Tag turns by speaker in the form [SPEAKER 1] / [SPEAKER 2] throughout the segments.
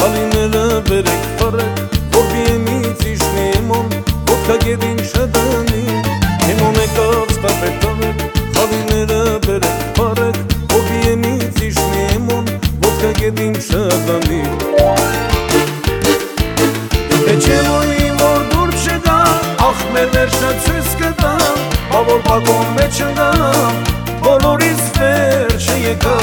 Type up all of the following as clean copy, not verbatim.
[SPEAKER 1] Հալիները բերեք պարեք, որ բիեմից իշնիեմոն, ոտքա գետին շադանի, Հեմոն եկավ ստապետավեք, հալիները բերեք պարեք, որ բիեմից իշնիեմոն, ոտքա գետին շադանի Էջևոյի որ դուր չգա, ախ մեր վերջը ցույց կտա, բավոր բագոն մեջ ընգա, բոլորից վերջը եկա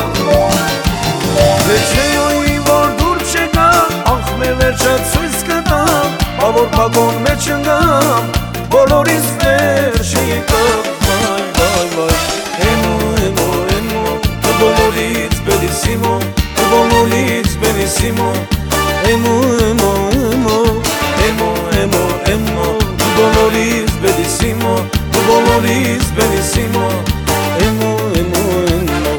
[SPEAKER 1] Էջևոյի որ դուր չգա, ախ մեր վերջը ցույց կտա, բավոր բագոն մեջ ընգա, բոլորից վերջը եկա Վայ, վայ, վայ, էմո, էմո, էմո, դու բոլորից բելիսիմո, դու բոլորից բելիսիմո, էմո, էմո, էմո Emo, emo, tu voloris bellissimo, tu voloris bellissimo Emo, emo, emo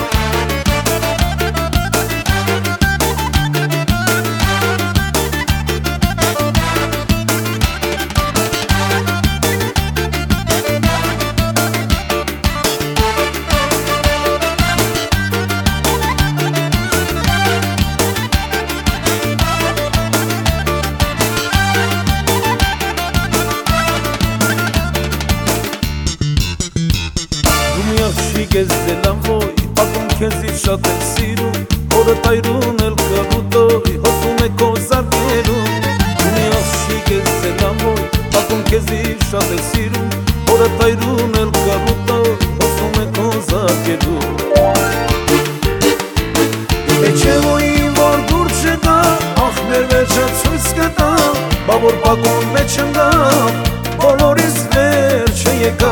[SPEAKER 1] Ես դելան ոյ, պատում քեզից շատ եմ սիրում Հորը տայրուն էլ կրուտոյ, հոսում է քո զարկերում Ունի աղշիկ ես դելան ոյ, պատում քեզից շատ եմ սիրում Հորը տայրուն էլ կրուտոյ, հոսում է քո զարկերում Էջևոյի որ դուր չգա, ախ մեր վերջը ցույց կտա Բա որ բագոն մեջ ընգա, բոլորից վերջը եկա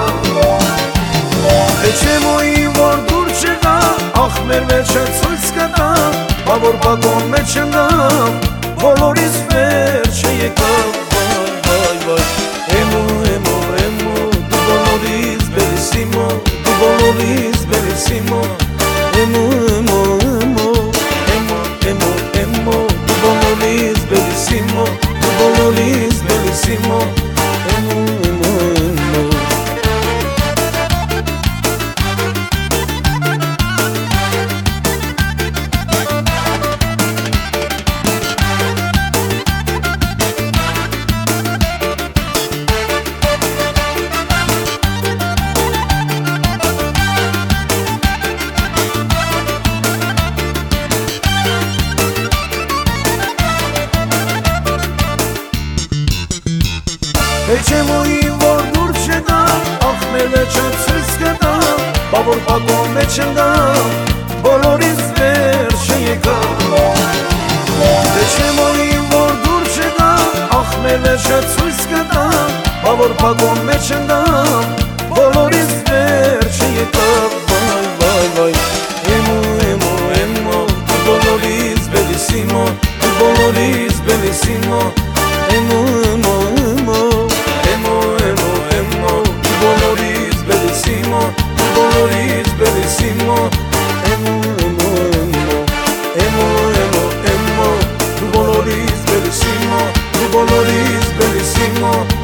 [SPEAKER 1] Էջևոյի որ դուր չգա, ախ մեր վերջը ցույց կտա Բա որ բագոն մեջ ընգա, բոլորից վերջը եկա Վայ, վայ, վայ, էմո, էմո, էմո, դու բոլորից բելիսիմո, դու բոլորից բելիսիմո Էմո, էմո, էմո, էմո, էմո, էմո, դու բոլորից բելիսիմո, դու բոլորից բելիսիմո Էմո, էմո, էմո Էջևոյի որ դուր չգա, ախ մեր վերջը ցույց կտա Բա որ բագոն մեջ ընգա, բոլորից վերջը եկա Էջևոյի որ դուր չգա, ախ մեր վերջը ցույց կտա Բա որ բագոն մեջ ընգա, բոլորից վերջը եկա Վայ, վայ, վայ, էմո, էմո, էմո, դու բոլորից բելիսիմո, դու բոլորից բելիսիմո Էմո, էմո, էմո Bellissimo, emo, emo, emo, emo, emo, emo, tu voloris bellissimo, tu voloris bellissimo.